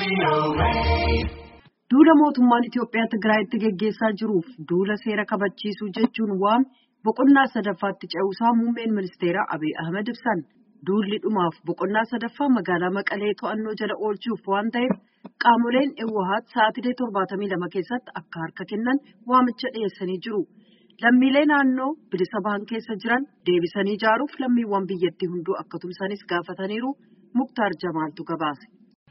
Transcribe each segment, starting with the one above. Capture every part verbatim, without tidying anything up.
Duula mootummaan Itoophiyaa Tigraayitti geggeessaa jiruuf duula seera kabachiisuu jechuun waan boqonnaa sadaffaatti ce'uusaa muummeen ministeeraa Abiy Ahmed ibsan. Duulli dhumaaf boqonnaa sadaffaa magaalaa Maqalee to'annoo jala oolchuuf waan ta'eef qaamoleen Ewwahaat sa'aatilee torbaatamii lama keessatti akka harka kennan waamicha dhiyeessanii jiru. Lammiilee naannoo bilisa bahan keessa jiran deebisanii ijaaruuf lammiiwwan biyyattii hunduu akka tumsanis gaafataniiru. Muktaar Jamaaltu gabaase.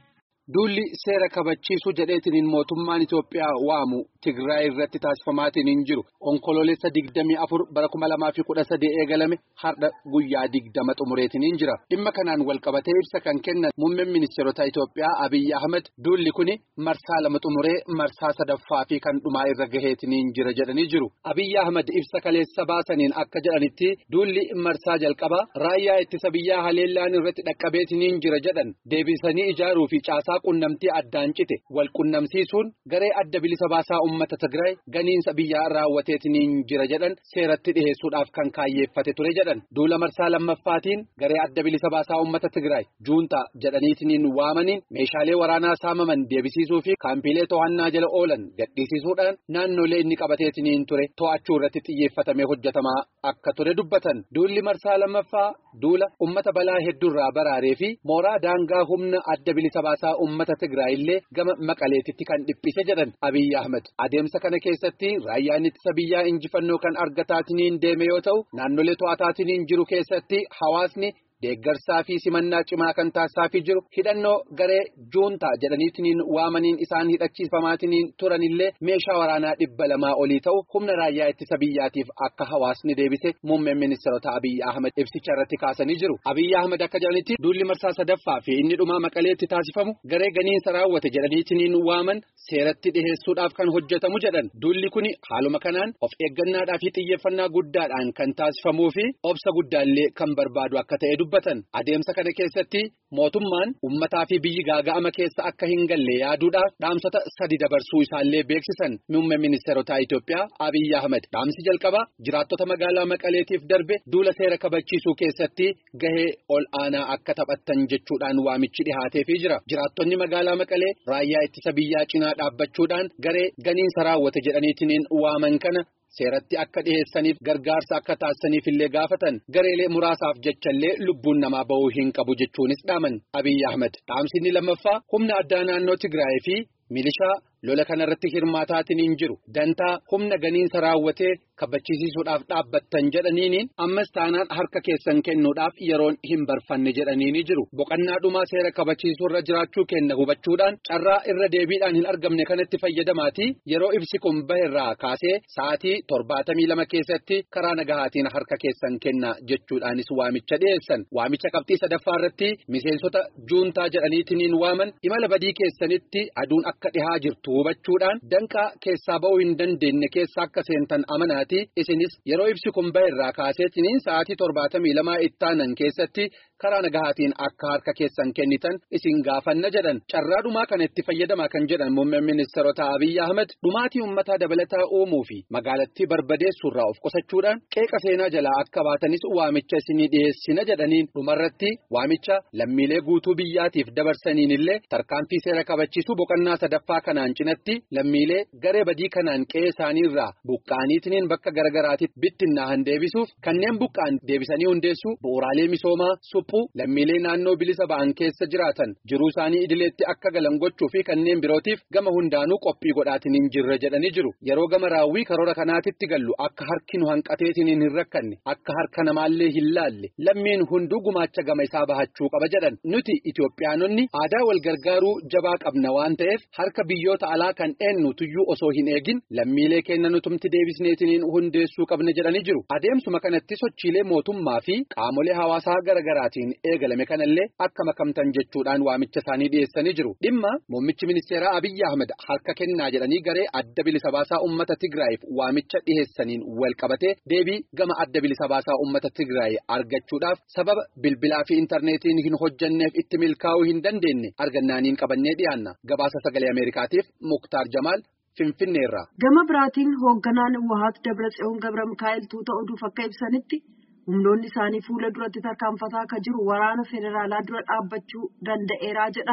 Duulli seera kabachiisuu jedheetiin mootummaan Itoophiyaa waamu Tigraay irratti taasifamaatiin hin jiru. Onkoloolessa digdamii afur bara kuma lamaa fi kudha sadii eegalame har'a guyyaa digdama xumureetiin hin jira. Dhimma kanaan walqabatee ibsa kan kennan muummeen ministeerota Itoophiyaa Abiy Ahmed duulli kuni marsaa lama xumuree marsaa sadaffaa fi kan dhumaa irra gaheetiin hin jira jedhanii jiru. Abiy Ahmed ibsa kaleessa baasaniin akka jedhanitti duulli marsaa jalqabaa raayyaa ittisa biyyaa haleellaan irratti dhaqqabeetiin hin jira jedhan deebisanii ijaaruu fi caasaa qunnamtii addaan cite wal qunnamsiisuun garee adda bilisa baasaa uummata Tigraay ganiinsa biyyaa raawwateetiin jira jedhan seeratti dhiheessuudhaaf kan kaayyeeffate ture jedhan duula marsaa lammaffaatiin garee adda bilisa baasaa uummata Tigraay juuntaa jedhaniitiin waamaniin meeshaalee waraanaa saamaman deebisiisuu fi kaampiilee to'annaa jala oolan gadhiisisuudhaan naannolee inni qabateetiin ture to'achuu irratti xiyyeeffatamee hojjetamaa akka ture dubbatan duulli marsaa lammaffaa duula uummata balaa hedduurraa baraaree fi mooraa daangaa humna adda bilisa baasaa uummata Tigraay illee gama Maqaleetitti kan dhiphise jedhan Abiy Ahmed adeemsa kana keessatti raayyaan ittisa biyyaa injifannoo kan argataatiin deeme yoo ta'u naannolee to'ataatiin jiru keessatti hawaasni deeggarsaa fi simannaa cimaa kan taasisaa jiru hidhannoo garee juuntaa jedhaniitiin waamaniin isaan hidhachiifamaatiin turanillee meeshaa waraanaa dhibba lamaa olii ta'u humna raayyaa ittisa biyyaatiif akka hawaasni deebise muummeen ministeerota Abiy Ahmed ibsicha irratti kaasanii jiru. Abiy Ahmed akka jedhanitti duulli marsaa sadaffaa fi inni dhumaa Maqaleetti taasifamu garee ganiinsa raawwate jedhaniitiin waaman seeratti dhiheessuudhaaf kan hojjetamu jedhan duulli kuni haaluma kanaan of eeggannaadhaa fi xiyyeeffannaa guddaadhaan kan taasifamuu fi obsa guddaallee kan barbaadu akka ta'e dubbatan adeemsa kana keessatti mootummaan ummataa fi biyyi gaaga'ama keessa akka hin galle yaaduudhaaf dhaamsota sadi dabarsuu isaallee beeksisan muummeen ministeerota Itoophiyaa Abiy Ahmed dhaamsi jalqabaa jiraattota magaalaa Maqaleetiif darbe duula seera kabachiisuu keessatti gahee ol aanaa akka taphattan jechuudhaan waamichi dhihaateefii jira jiraattonni magaalaa Maqalee raayyaa ittisa biyyaa cinaa dhaabbachuudhaan garee ganiinsa raawwate jedhaniitiin waaman kana seeratti akka dhiheessaniif gargaarsa akka taasisaniif illee gaafatan gareelee muraasaaf jechallee lubbuun namaa ba'uu hin qabu jechuunis dhaaman Abiy Ahmed dhaamsinni lammaffaa humna addaa naannoo Tigraay fi milishaa lola kanarratti hirmaataatiin hin jiru dantaa humna ganiinsa raawwatee kabachiisuudhaaf dhaabbattan jedhaniiniin ammas taanaan harka keessan kennuudhaaf yeroon hin barfanne jedhaniini jiru boqonnaa dhumaa seera kabachiisuu irra jiraachuu kenna hubachuudhaan carraa irra deebiidhaan hin argamne kanatti fayyadamaatii yeroo ibsi kun baherraa kaasee sa'aatii torbaatamii lama keessatti karaa nagahaatiin harka keessan kenna jechuudhaanis waamicha dhiyeessan waamicha qabxii sadaffaa irratti miseensota juuntaa jedhaniitiin waaman imala badii keessanitti aduun akka dhihaa jirtu hubachuudhaan danqaa keessaa ba'uu hin dandeenye keessa akka seentan amanaati isinis yeroo ibsi kun baherraa kaaseetiin sa'aatii torbaatamii lama ittaanan keessatti karaa nagahaatiin akka harka keessan kennitan isin gaafanna jedhan carraa dhumaa kanatti fayyadamaa kan jedhan muummeen ministeerota Abiy Ahmed dhumaatii uummataa dabalataa uumuu fi magaalattii barbadeessuurraa of qusachuudhaan qeeqa seenaa jalaa akka baatanis waamicha isinii dhiyeessina jedhaniin dhumarratti waamicha lammiilee guutuu biyyaatiif dabarsaniin illee tarkaanfii seera kabachiisuu boqonnaa sadaffaa kanaan cinatti lammiilee garee badii kanaan qe'ee isaaniirraa buqqaaniitiin bakka garagaraatitti bittinnaahan deebisuuf kanneen buqqaan deebisanii hundeessuu bu'uuraalee misoomaa lammiilee naannoo bilisa ba'an keessa jiraatan jiruu isaanii idileetti akka galan gochuu fi kanneen birootiif gama hundaanuu qophii godhaatiin hin jirre jedhanii jiru yeroo gama raawwii karoora kanaatitti gallu akka harki nu hanqateetiin hin rakkanne akka harka namaallee hin laalle lammiin hunduu gumaacha gama isaa bahachuu qaba jedhan nuti Itoophiyaanonni aadaa wal gargaaruu jabaa qabna waan ta'eef harka biyyoota alaa kan eenyu tuyyuu osoo hin eegin lammiilee keenya nutumti deebisneetiin hundeessuu qabna jedhanii jiru adeemsuma kanatti sochiilee mootummaa fi qaamolee hawaasaa garagaraati eegalame kanallee akka makamtan jechuudhaan waamicha isaanii dhiyeessanii jiru dhimma muummichi ministeeraa Abiy Ahmed harka kennaa jedhanii garee adda bilisa baasaa uummata Tigraayiif waamicha dhiyeessaniin wal qabatee deebii gama adda bilisa baasaa uummata Tigraay argachuudhaaf sababa bilbilaa fi intarneetiin hin hojjanneef itti milkaa'uu hin dandeenye argannaaniin qabannee dhiyaanna gabaasa sagalee Ameerikaatiif Muktaar Jamaal Finfinneerraa. Gama biraatiin hoogganaan Ewwahaat Dabratsiyoon Gabra Mikaa'el tuuta oduuf akka ibsanitti humnoonni isaanii fuula duratti tarkaanfataa akka jiru waraana federaalaa dura dhaabbachuu danda'eeraa jedhan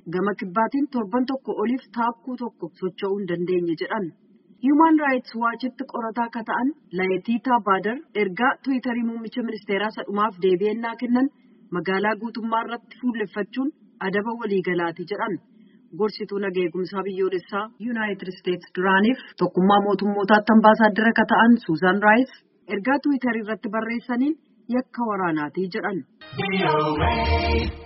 gama kibbaatiin torban tokko oliif taakkuu tokko socho'uu hin dandeenye jedhan. Human Rights Watchitti qorataa akka ta'an Laayitiitaa Baadar ergaa Tiwiitarii muummicha ministeeraa sadhumaaf deebi'annaa kennan magaalaa guutummaa irratti fuulleffachuun adaba waliigalaati jedhan. Gorsituu nagaa eegumsaa biyyoolessaa Yuunaayitid Isteetsi duraaniif tokkummaa mootummootaatti ambaasaaddara akka ta'an Suuzan Raayis ergaa Tiwiitarii irratti barreessaniin yakka waraanaati jedhan.